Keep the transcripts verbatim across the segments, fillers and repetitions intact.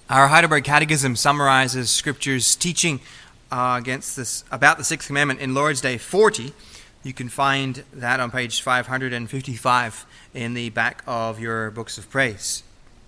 Our Heidelberg Catechism summarizes Scripture's teaching uh, against this about the Sixth Commandment in Lord's Day forty. You can find that on page five hundred fifty-five in the back of your books of praise.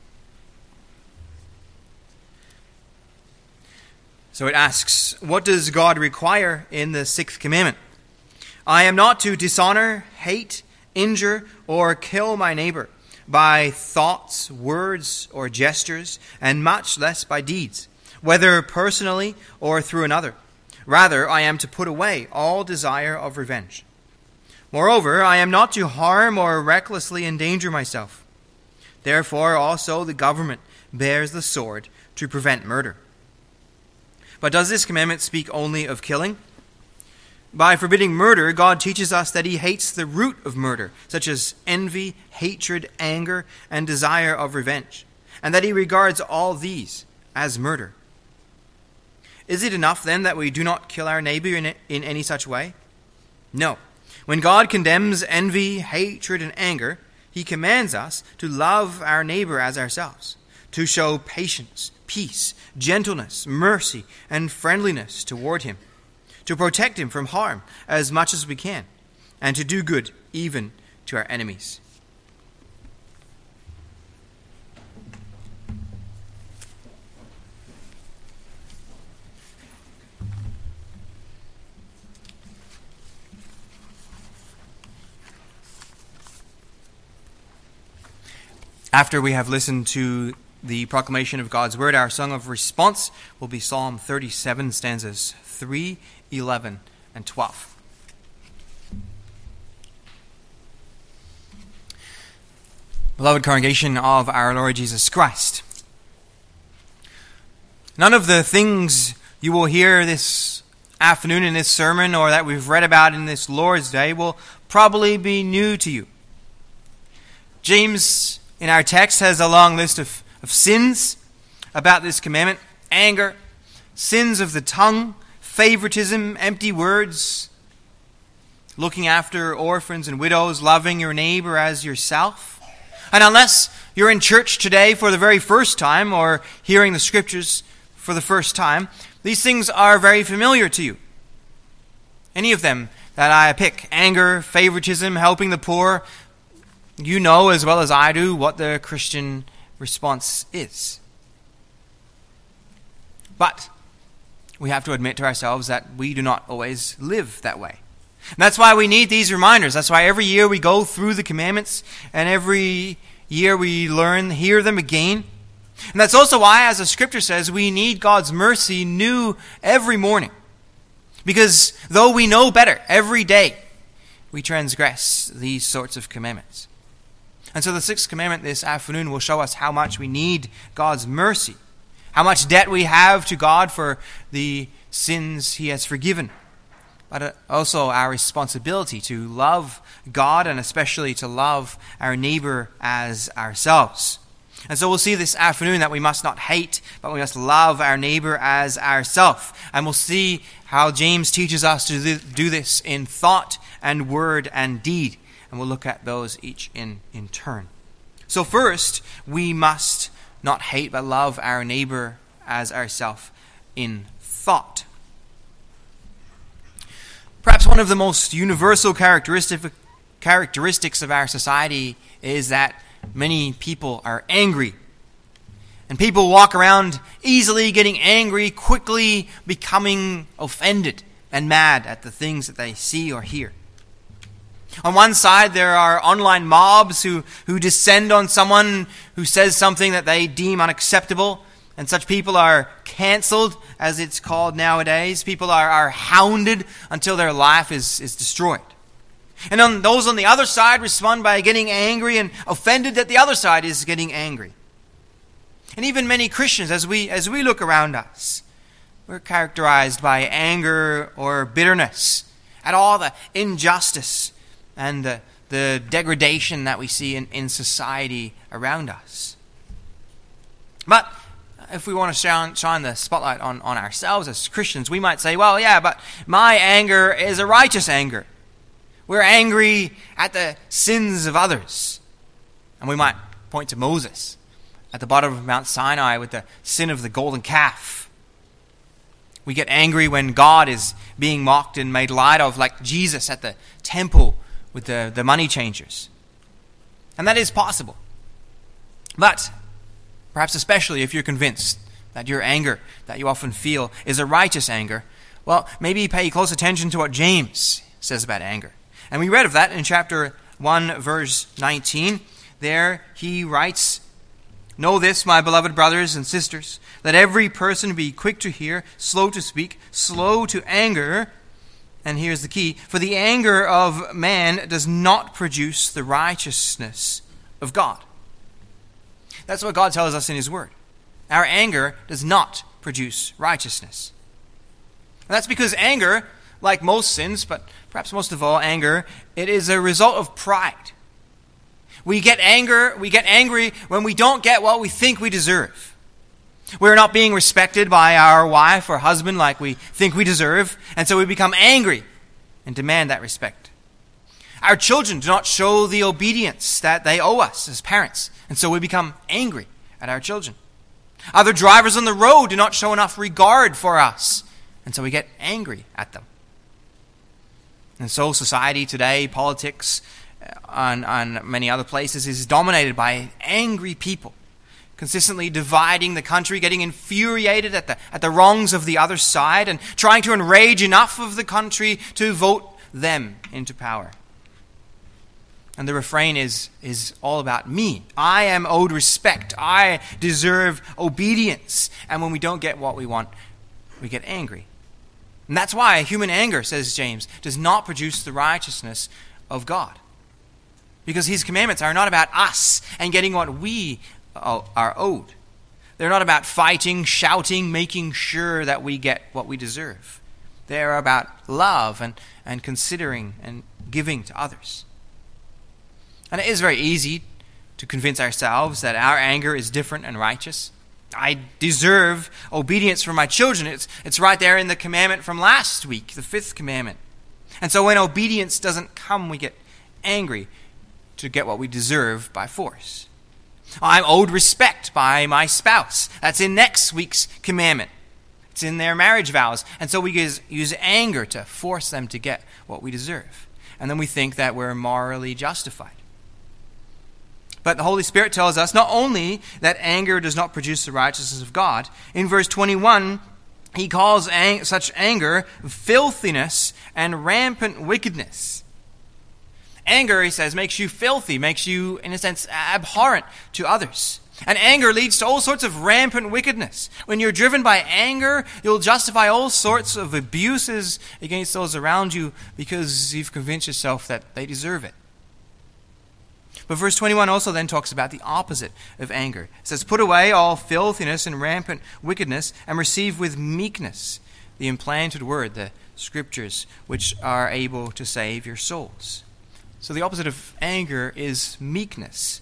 So it asks, what does God require in the Sixth Commandment? I am not to dishonor, hate, injure, or kill my neighbor by thoughts, words, or gestures, and much less by deeds, whether personally or through another. Rather, I am to put away all desire of revenge. Moreover, I am not to harm or recklessly endanger myself. Therefore, also the government bears the sword to prevent murder. But does this commandment speak only of killing? By forbidding murder, God teaches us that he hates the root of murder, such as envy, hatred, anger, and desire of revenge, and that he regards all these as murder. Is it enough, then, that we do not kill our neighbor in, in any such way? No. When God condemns envy, hatred, and anger, he commands us to love our neighbor as ourselves, to show patience, peace, gentleness, mercy, and friendliness toward him, to protect him from harm as much as we can, and to do good even to our enemies. After we have listened to the proclamation of God's word, our song of response will be Psalm thirty-seven, stanzas three, eleven, and twelve. Beloved congregation of our Lord Jesus Christ, none of the things you will hear this afternoon in this sermon or that we've read about in this Lord's Day will probably be new to you. James, in our text, has a long list of, of sins about this commandment: anger, sins of the tongue, favoritism, empty words, looking after orphans and widows, loving your neighbor as yourself. And unless you're in church today for the very first time or hearing the Scriptures for the first time, these things are very familiar to you. Any of them that I pick: anger, favoritism, helping the poor, you know as well as I do what the Christian response is. But we have to admit to ourselves that we do not always live that way. And that's why we need these reminders. That's why every year we go through the commandments, and every year we learn, hear them again. And that's also why, as the Scripture says, we need God's mercy new every morning. Because though we know better every day, we transgress these sorts of commandments. And so the sixth commandment this afternoon will show us how much we need God's mercy, how much debt we have to God for the sins he has forgiven, but also our responsibility to love God and especially to love our neighbor as ourselves. And so we'll see this afternoon that we must not hate, but we must love our neighbor as ourselves. And we'll see how James teaches us to do this in thought and word and deed. And we'll look at those each in, in turn. So first, we must not hate, but love our neighbor as ourselves in thought. Perhaps one of the most universal characteristic, characteristics of our society is that many people are angry. And people walk around easily getting angry, quickly becoming offended and mad at the things that they see or hear. On one side, there are online mobs who, who descend on someone who says something that they deem unacceptable, and such people are canceled, as it's called nowadays. People are, are hounded until their life is, is destroyed. And on those on the other side respond by getting angry and offended that the other side is getting angry. And even many Christians, as we as we look around us, we're characterized by anger or bitterness at all the injustice and the, the degradation that we see in, in society around us. But if we want to shine, shine the spotlight on, on ourselves as Christians, we might say, well, yeah, but my anger is a righteous anger. We're angry at the sins of others. And we might point to Moses, at the bottom of Mount Sinai with the sin of the golden calf. We get angry when God is being mocked and made light of, like Jesus at the temple with the, the money changers. And that is possible. But perhaps especially if you're convinced that your anger that you often feel is a righteous anger, well, maybe pay close attention to what James says about anger. And we read of that in chapter one, verse nineteen. There he writes, "Know this, my beloved brothers and sisters, that every person be quick to hear, slow to speak, slow to anger." And here's the key: "For the anger of man does not produce the righteousness of God." That's what God tells us in his word. Our anger does not produce righteousness. And that's because anger, like most sins, but perhaps most of all anger, it is a result of pride. We get anger, we get angry when we don't get what we think we deserve. We're not being respected by our wife or husband like we think we deserve, and so we become angry and demand that respect. Our children do not show the obedience that they owe us as parents, and so we become angry at our children. Other drivers on the road do not show enough regard for us, and so we get angry at them. And so society today, politics, and, and many other places, is dominated by angry people, consistently dividing the country, getting infuriated at the, at the wrongs of the other side, and trying to enrage enough of the country to vote them into power. And the refrain is, is all about me. I am owed respect. I deserve obedience. And when we don't get what we want, we get angry. And that's why human anger, says James, does not produce the righteousness of God. Because his commandments are not about us and getting what we are owed. They're not about fighting, shouting, making sure that we get what we deserve. They're about love and, and considering and giving to others. And it is very easy to convince ourselves that our anger is different and righteous. I deserve obedience from my children. It's, it's right there in the commandment from last week, the fifth commandment. And so when obedience doesn't come, we get angry to get what we deserve by force. I'm owed respect by my spouse. That's in next week's commandment. It's in their marriage vows. And so we use, use anger to force them to get what we deserve. And then we think that we're morally justified. But the Holy Spirit tells us not only that anger does not produce the righteousness of God. In verse twenty-one, he calls ang- such anger filthiness and rampant wickedness. Anger, he says, makes you filthy, makes you, in a sense, abhorrent to others. And anger leads to all sorts of rampant wickedness. When you're driven by anger, you'll justify all sorts of abuses against those around you because you've convinced yourself that they deserve it. But verse twenty-one also then talks about the opposite of anger. It says, "Put away all filthiness and rampant wickedness, and receive with meekness the implanted word," the scriptures, "which are able to save your souls." So the opposite of anger is meekness.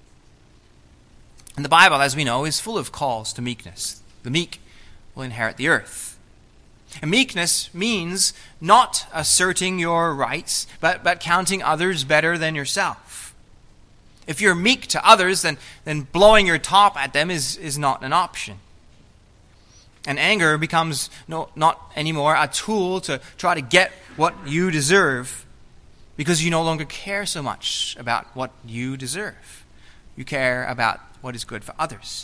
And the Bible, as we know, is full of calls to meekness. The meek will inherit the earth. And meekness means not asserting your rights, but, but counting others better than yourself. If you're meek to others, then, then blowing your top at them is, is not an option. And anger becomes no, not anymore a tool to try to get what you deserve, because you no longer care so much about what you deserve. You care about what is good for others.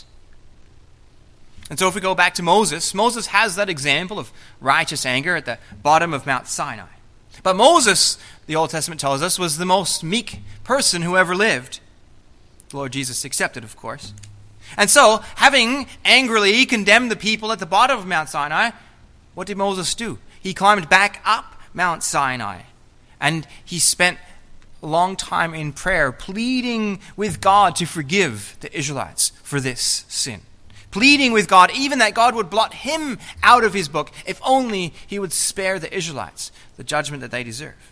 And so if we go back to Moses, Moses has that example of righteous anger at the bottom of Mount Sinai. But Moses, the Old Testament tells us, was the most meek person who ever lived. The Lord Jesus accepted, of course. And so, having angrily condemned the people at the bottom of Mount Sinai, what did Moses do? He climbed back up Mount Sinai, and he spent a long time in prayer, pleading with God to forgive the Israelites for this sin. Pleading with God, even that God would blot him out of his book, if only he would spare the Israelites the judgment that they deserve.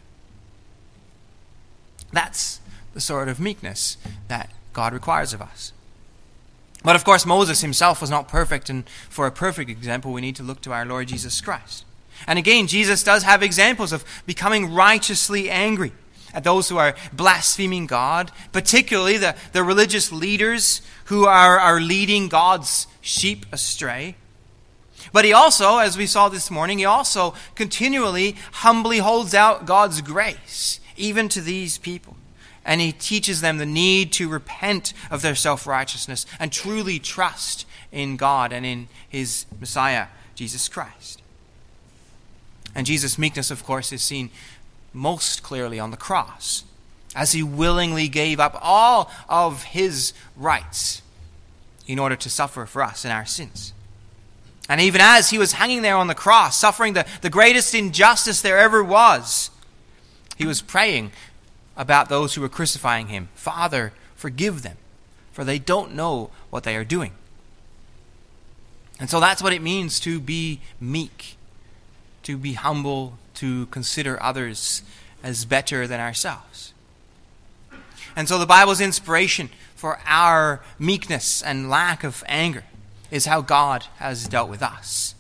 That's the sort of meekness that God requires of us. But of course, Moses himself was not perfect, and for a perfect example, we need to look to our Lord Jesus Christ. And again, Jesus does have examples of becoming righteously angry. at those who are blaspheming God, particularly the, the religious leaders who are, are leading God's sheep astray. But he also, as we saw this morning, he also continually humbly holds out God's grace, even to these people. And he teaches them the need to repent of their self-righteousness and truly trust in God and in his Messiah, Jesus Christ. And Jesus' meekness, of course, is seen most clearly on the cross, as he willingly gave up all of his rights in order to suffer for us in our sins. And even as he was hanging there on the cross, suffering the, the greatest injustice there ever was, he was praying about those who were crucifying him. Father, forgive them, for they don't know what they are doing. And so that's what it means to be meek, to be humble, to consider others as better than ourselves. And so the Bible's inspiration for our meekness and lack of anger is how God has dealt with us.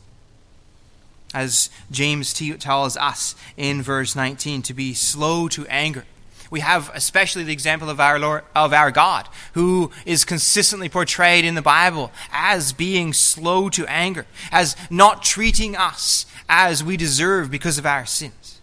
As James tells us in verse nineteen, to be slow to anger. We have especially the example of our Lord, of our God, who is consistently portrayed in the Bible as being slow to anger, as not treating us as we deserve because of our sins.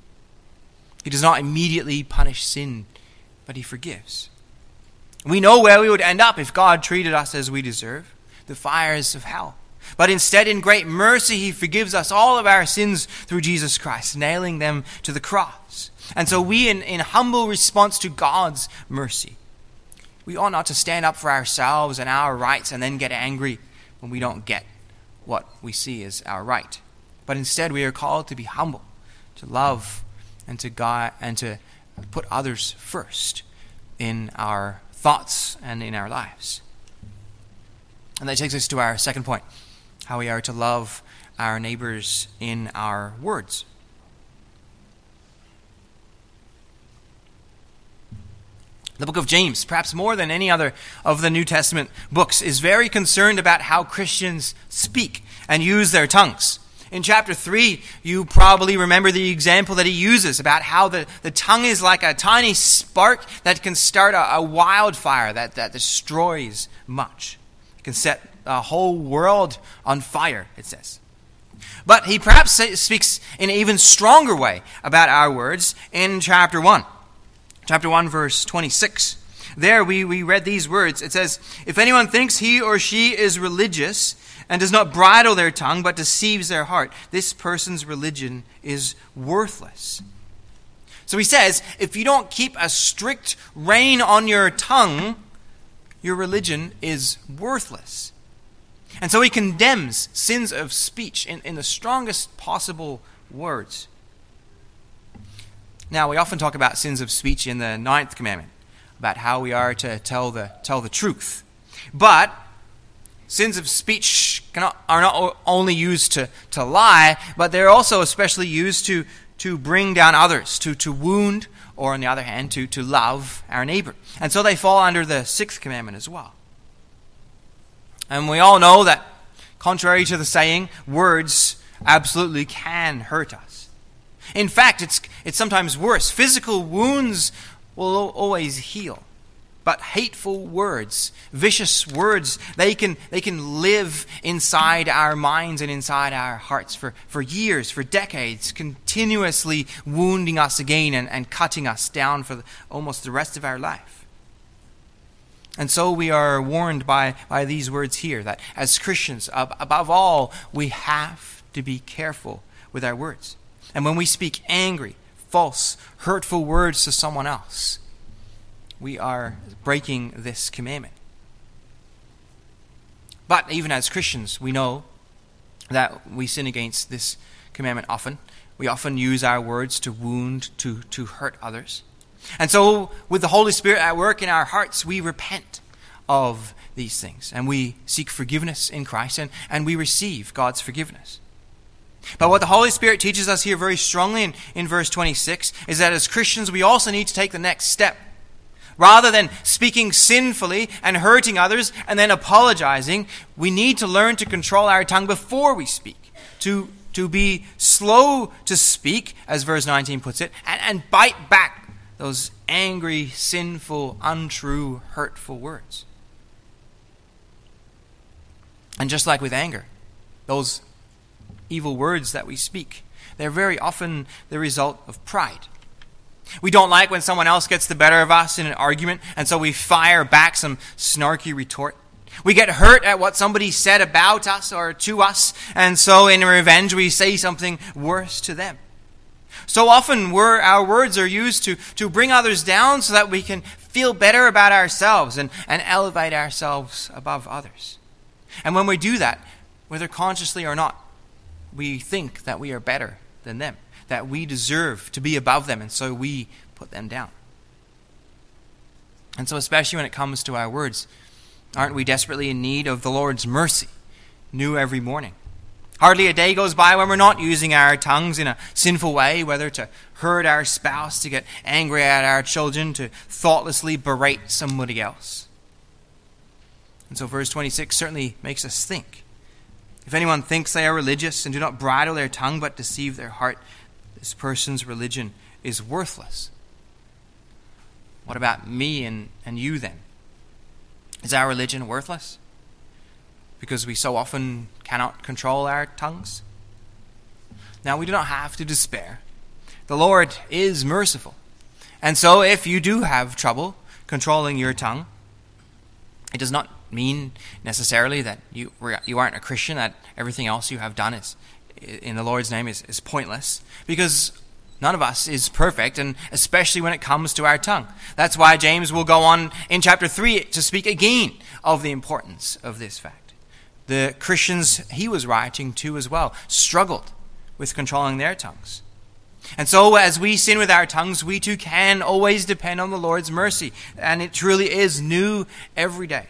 He does not immediately punish sin, but he forgives. We know where we would end up if God treated us as we deserve, the fires of hell. But instead, in great mercy, he forgives us all of our sins through Jesus Christ, nailing them to the cross. And so we, in, in humble response to God's mercy, we ought not to stand up for ourselves and our rights and then get angry when we don't get what we see as our right. But instead, we are called to be humble, to love, and to God, and to put others first in our thoughts and in our lives. And that takes us to our second point, how we are to love our neighbors in our words. The book of James, perhaps more than any other of the New Testament books, is very concerned about how Christians speak and use their tongues. In chapter three, you probably remember the example that he uses about how the, the tongue is like a tiny spark that can start a, a wildfire that, that destroys much. It can set a whole world on fire, it says. But he perhaps say, speaks in an even stronger way about our words in chapter one. Chapter one, verse twenty-six. There we, we read these words. It says, "If anyone thinks he or she is religious and does not bridle their tongue but deceives their heart, this person's religion is worthless." So he says, if you don't keep a strict rein on your tongue, your religion is worthless. And so he condemns sins of speech in, in the strongest possible words. Now, we often talk about sins of speech in the ninth commandment, about how we are to tell the tell the truth. But sins of speech cannot, are not only used to, to lie, but they're also especially used to, to bring down others, to, to wound, or on the other hand, to, to love our neighbor. And so they fall under the sixth commandment as well. And we all know that, contrary to the saying, words absolutely can hurt us. In fact, it's it's sometimes worse. Physical wounds will always heal. But hateful words, vicious words, they can they can live inside our minds and inside our hearts for, for years, for decades, continuously wounding us again and, and cutting us down for the, almost the rest of our life. And so we are warned by, by these words here that as Christians, above all, we have to be careful with our words. And when we speak angry, false, hurtful words to someone else, we are breaking this commandment. But even as Christians, we know that we sin against this commandment often. We often use our words to wound, to, to hurt others. And so with the Holy Spirit at work in our hearts, we repent of these things. And we seek forgiveness in Christ, and, and we receive God's forgiveness. But what the Holy Spirit teaches us here very strongly in, in verse twenty-six is that as Christians, we also need to take the next step. Rather than speaking sinfully and hurting others and then apologizing, we need to learn to control our tongue before we speak. To, to be slow to speak, as verse nineteen puts it, and, and bite back those angry, sinful, untrue, hurtful words. And just like with anger, those evil words that we speak, they're very often the result of pride. We don't like when someone else gets the better of us in an argument, and so we fire back some snarky retort. We get hurt at what somebody said about us or to us, and so in revenge we say something worse to them. So often we're, our words are used to, to bring others down so that we can feel better about ourselves and, and elevate ourselves above others. And when we do that, whether consciously or not, we think that we are better than them, that we deserve to be above them, and so we put them down. And so especially when it comes to our words, aren't we desperately in need of the Lord's mercy, new every morning? Hardly a day goes by when we're not using our tongues in a sinful way, whether to hurt our spouse, to get angry at our children, to thoughtlessly berate somebody else. And so verse twenty-six certainly makes us think. If anyone thinks they are religious and do not bridle their tongue but deceive their heart, this person's religion is worthless. What about me and, and you then? Is our religion worthless? Because we so often cannot control our tongues? Now, we do not have to despair. The Lord is merciful. And so if you do have trouble controlling your tongue, it does not mean necessarily that you you aren't a Christian, that everything else you have done is in the Lord's name is, is pointless, because none of us is perfect, and especially when it comes to our tongue. That's why James will go on in chapter three to speak again of the importance of this fact. The Christians he was writing to as well struggled with controlling their tongues. And so as we sin with our tongues, we too can always depend on the Lord's mercy, and it truly is new every day.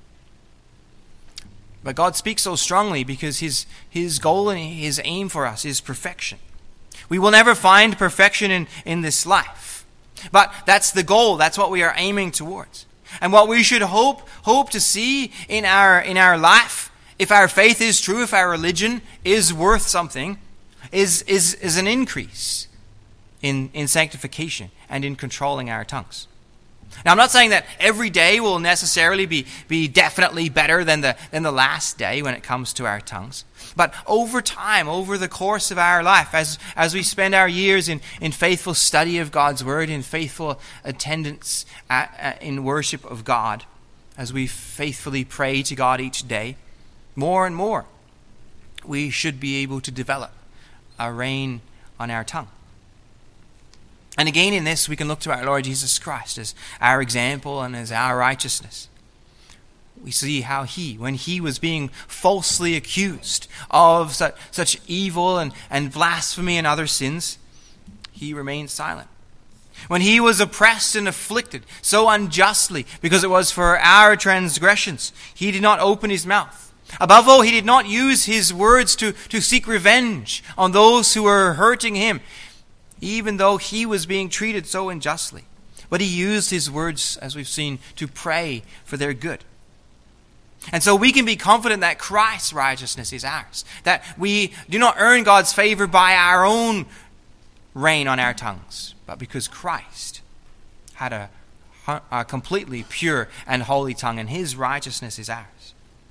But God speaks so strongly because his, his goal and his aim for us is perfection. We will never find perfection in, in this life. But that's the goal. That's what we are aiming towards. And what we should hope hope to see in our in our life, if our faith is true, if our religion is worth something, is is, is an increase in, in sanctification and in controlling our tongues. Now, I'm not saying that every day will necessarily be, be definitely better than the, than the last day when it comes to our tongues. But over time, over the course of our life, as, as we spend our years in, in faithful study of God's Word, in faithful attendance at, at, in worship of God, as we faithfully pray to God each day, more and more, we should be able to develop a rein on our tongue. And again in this, we can look to our Lord Jesus Christ as our example and as our righteousness. We see how he, when he was being falsely accused of such, such evil and, and blasphemy and other sins, he remained silent. When he was oppressed and afflicted so unjustly because it was for our transgressions, he did not open his mouth. Above all, he did not use his words to, to seek revenge on those who were hurting him, even though he was being treated so unjustly. But he used his words, as we've seen, to pray for their good. And so we can be confident that Christ's righteousness is ours, that we do not earn God's favor by our own reign on our tongues, but because Christ had a, a completely pure and holy tongue, and his righteousness is ours.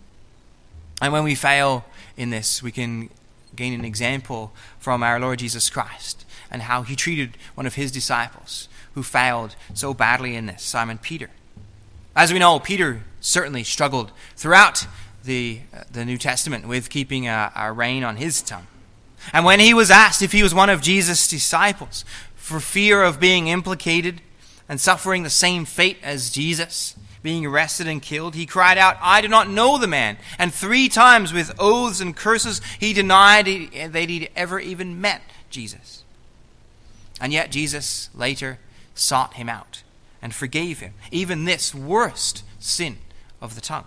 And when we fail in this, we can gain an example from our Lord Jesus Christ and how he treated one of his disciples who failed so badly in this, Simon Peter. As we know, Peter certainly struggled throughout the uh, the New Testament with keeping a, a rein on his tongue. And when he was asked if he was one of Jesus' disciples, for fear of being implicated and suffering the same fate as Jesus, being arrested and killed, he cried out, "I do not know the man." And three times with oaths and curses, he denied that he'd ever even met Jesus. And yet Jesus later sought him out and forgave him, even this worst sin of the tongue,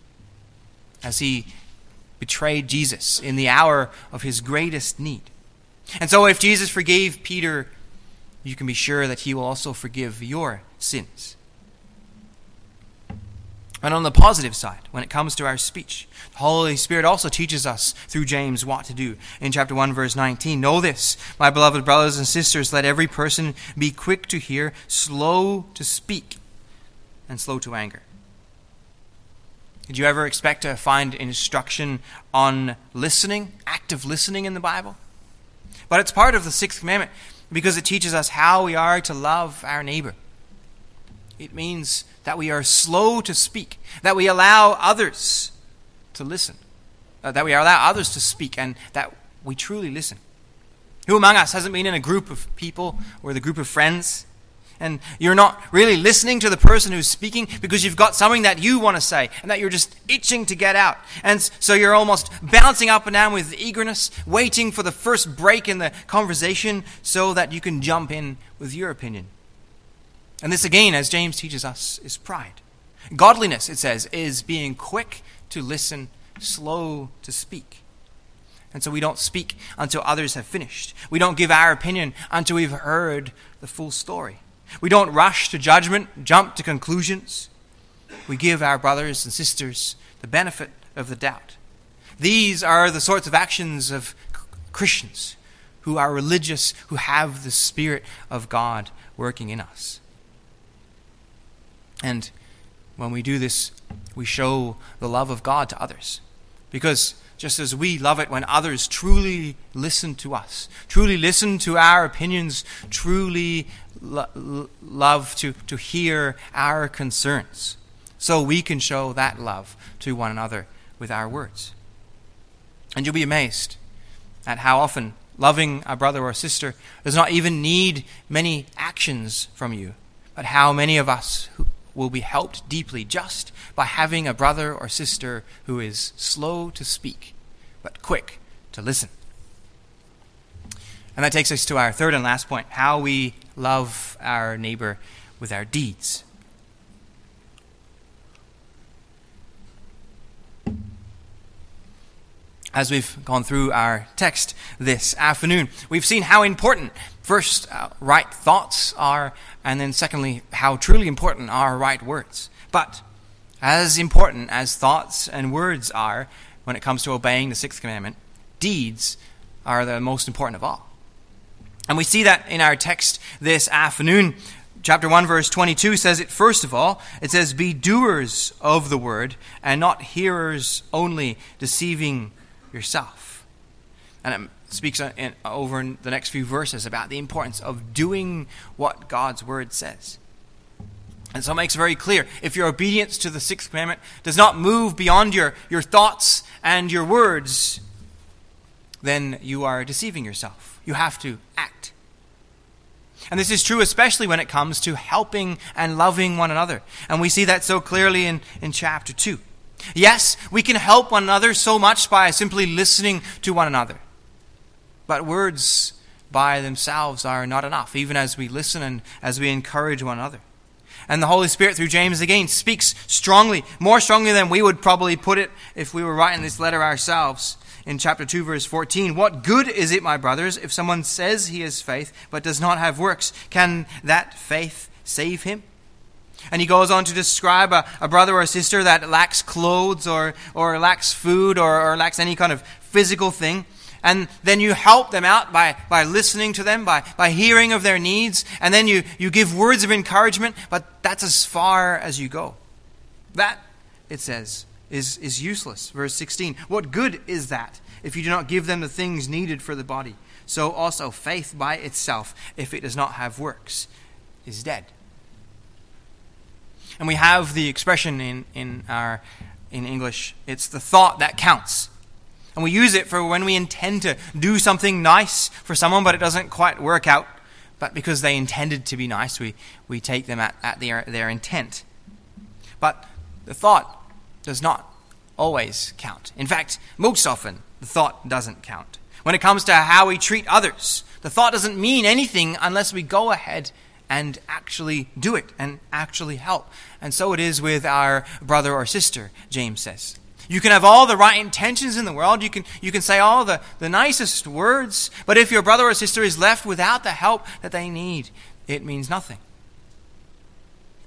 as he betrayed Jesus in the hour of his greatest need. And so if Jesus forgave Peter, you can be sure that he will also forgive your sins. And on the positive side, when it comes to our speech, the Holy Spirit also teaches us through James what to do. In chapter one, verse nineteen, know this, my beloved brothers and sisters, let every person be quick to hear, slow to speak, and slow to anger. Did you ever expect to find instruction on listening, active listening in the Bible? But it's part of the sixth commandment because it teaches us how we are to love our neighbor. It means that we are slow to speak, that we allow others to listen, uh, that we allow others to speak, and that we truly listen. Who among us hasn't been in a group of people or the group of friends, and you're not really listening to the person who's speaking because you've got something that you want to say and that you're just itching to get out. And so you're almost bouncing up and down with eagerness, waiting for the first break in the conversation so that you can jump in with your opinion. And this again, as James teaches us, is pride. Godliness, it says, is being quick to listen, slow to speak. And so we don't speak until others have finished. We don't give our opinion until we've heard the full story. We don't rush to judgment, jump to conclusions. We give our brothers and sisters the benefit of the doubt. These are the sorts of actions of Christians who are religious, who have the Spirit of God working in us. And when we do this, we show the love of God to others. Because just as we love it when others truly listen to us, truly listen to our opinions, truly lo- love to, to hear our concerns, so we can show that love to one another with our words. And you'll be amazed at how often loving a brother or sister does not even need many actions from you, but how many of us who will be helped deeply just by having a brother or sister who is slow to speak, but quick to listen. And that takes us to our third and last point, how we love our neighbor with our deeds. As we've gone through our text this afternoon, we've seen how important, first, uh, right thoughts are, and then secondly, how truly important are right words. But as important as thoughts and words are when it comes to obeying the sixth commandment, deeds are the most important of all. And we see that in our text this afternoon. Chapter one, verse twenty-two says it first of all. It says, be doers of the word and not hearers only, deceiving yourself. And it speaks in, over in the next few verses about the importance of doing what God's word says. And so it makes very clear, if your obedience to the sixth commandment does not move beyond your, your thoughts and your words, then you are deceiving yourself. You have to act. And this is true especially when it comes to helping and loving one another. And we see that so clearly in, in chapter two. Yes, we can help one another so much by simply listening to one another. But words by themselves are not enough, even as we listen and as we encourage one another. And the Holy Spirit, through James again, speaks strongly, more strongly than we would probably put it if we were writing this letter ourselves. In chapter two, verse fourteen, what good is it, my brothers, if someone says he has faith but does not have works? Can that faith save him? And he goes on to describe a, a brother or a sister that lacks clothes or, or lacks food or, or lacks any kind of physical thing. And then you help them out by, by listening to them, by, by hearing of their needs. And then you, you give words of encouragement, but that's as far as you go. That, it says, is, is useless. Verse sixteen, what good is that if you do not give them the things needed for the body? So also faith by itself, if it does not have works, is dead. And we have the expression in, in our in English, it's the thought that counts. And we use it for when we intend to do something nice for someone, but it doesn't quite work out. But because they intended to be nice, we, we take them at, at their, their intent. But the thought does not always count. In fact, most often, the thought doesn't count. When it comes to how we treat others, the thought doesn't mean anything unless we go ahead and actually do it and actually help. And so it is with our brother or sister, James says. You can have all the right intentions in the world. You can you can say all the, the nicest words. But if your brother or sister is left without the help that they need, it means nothing.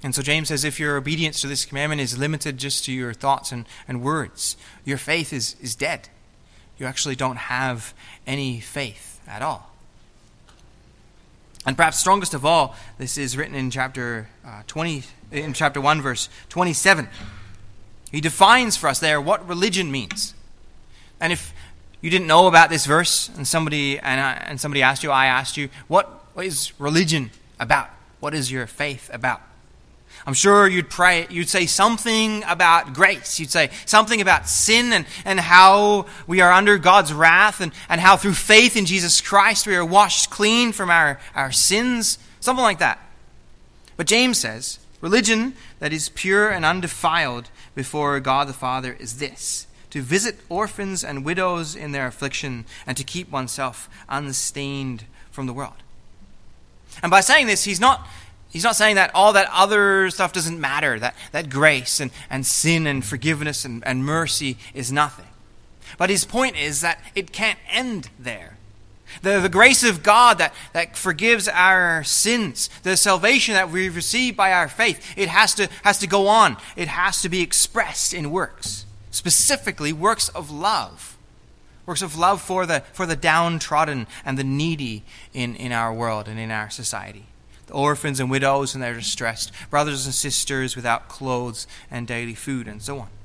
And so James says if your obedience to this commandment is limited just to your thoughts and, and words, your faith is, is dead. You actually don't have any faith at all. And perhaps strongest of all, this is written in chapter uh, twenty, in chapter one, verse twenty-seven. He defines for us there what religion means. And if you didn't know about this verse, and somebody and, I, and somebody asked you, I asked you, what, what is religion about? What is your faith about? I'm sure you'd pray, you'd say something about grace. You'd say something about sin and, and how we are under God's wrath and, and how through faith in Jesus Christ we are washed clean from our, our sins. Something like that. But James says, religion that is pure and undefiled before God the Father is this: to visit orphans and widows in their affliction and to keep oneself unstained from the world. And by saying this, he's not He's not saying that all that other stuff doesn't matter, that, that grace and, and sin and forgiveness and, and mercy is nothing. But his point is that it can't end there. The, the grace of God that, that forgives our sins, the salvation that we've received by our faith, it has to, has to go on. It has to be expressed in works, specifically works of love. Works of love for the, for the downtrodden and the needy in, in our world and in our society. The orphans and widows in their distress, brothers and sisters without clothes and daily food, and so on.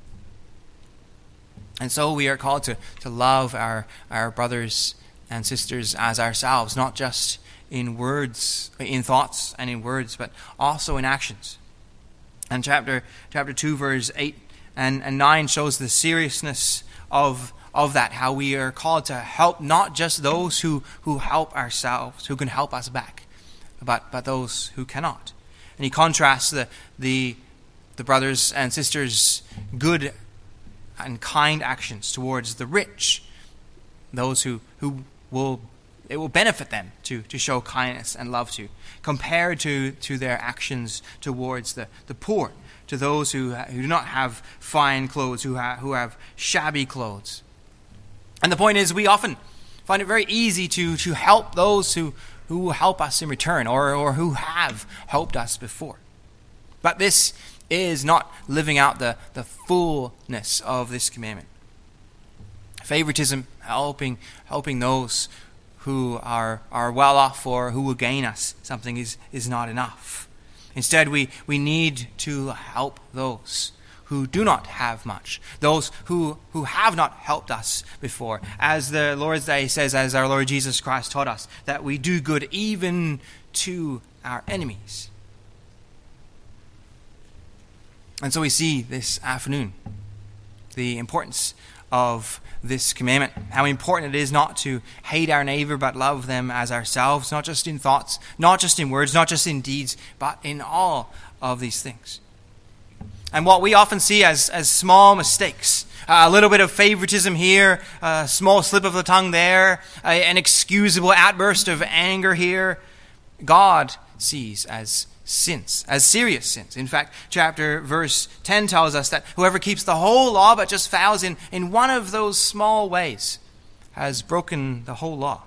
And so we are called to, to love our, our brothers and sisters as ourselves, not just in words, in thoughts and in words, but also in actions. And chapter chapter two, verse eight and, and nine shows the seriousness of of that, how we are called to help not just those who, who help ourselves, who can help us back, But, but those who cannot. And he contrasts the, the the brothers and sisters' good and kind actions towards the rich, those who, who will it will benefit them to, to show kindness and love to, compared to, to their actions towards the, the poor, to those who, who do not have fine clothes, who, ha, who have shabby clothes. And the point is, we often find it very easy to, to help those who who will help us in return, or, or who have helped us before. But this is not living out the, the fullness of this commandment. Favoritism, helping helping those who are, are well off or who will gain us something is, is not enough. Instead, we, we need to help those who do not have much, those who, who have not helped us before. As the Lord's Day says, as our Lord Jesus Christ taught us, that we do good even to our enemies. And so we see this afternoon the importance of this commandment, how important it is not to hate our neighbor but love them as ourselves, not just in thoughts, not just in words, not just in deeds, but in all of these things. And what we often see as, as small mistakes, uh, a little bit of favoritism here, a small slip of the tongue there, uh, an excusable outburst of anger here, God sees as sins, as serious sins. In fact, chapter verse ten tells us that whoever keeps the whole law but just fails in, in one of those small ways has broken the whole law.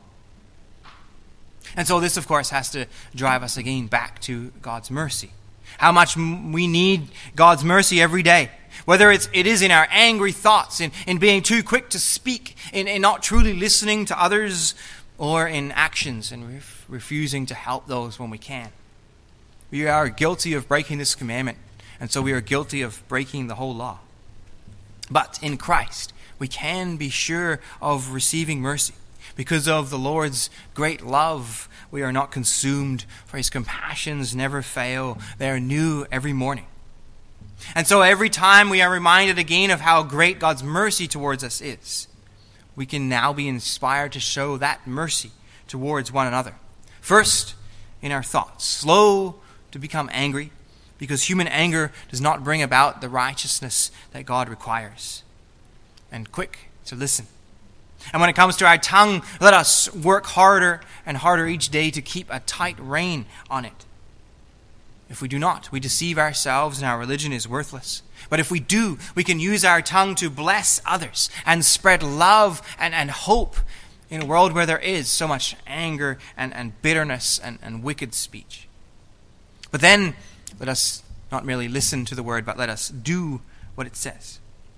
And so this, of course, has to drive us again back to God's mercy. How much we need God's mercy every day. Whether it's, it is in our angry thoughts, in, in being too quick to speak, in, in not truly listening to others, or in actions and ref, refusing to help those when we can. We are guilty of breaking this commandment, and so we are guilty of breaking the whole law. But in Christ, we can be sure of receiving mercy. Because of the Lord's great love, we are not consumed, for his compassions never fail. They are new every morning. And so every time we are reminded again of how great God's mercy towards us is, we can now be inspired to show that mercy towards one another. First, in our thoughts, slow to become angry, because human anger does not bring about the righteousness that God requires, and quick to listen. And when it comes to our tongue, let us work harder and harder each day to keep a tight rein on it. If we do not, we deceive ourselves and our religion is worthless. But if we do, we can use our tongue to bless others and spread love and, and hope in a world where there is so much anger and, and bitterness and, and wicked speech. But then, Let us not merely listen to the word, but let us do what it says.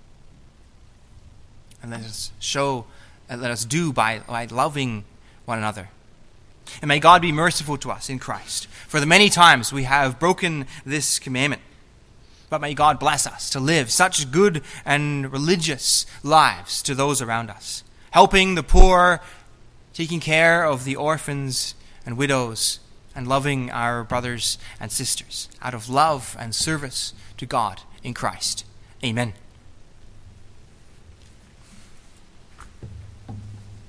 And let us show, and let us do by, by loving one another. And may God be merciful to us in Christ for the many times we have broken this commandment. But may God bless us to live such good and religious lives to those around us, helping the poor, taking care of the orphans and widows, and loving our brothers and sisters out of love and service to God in Christ. Amen.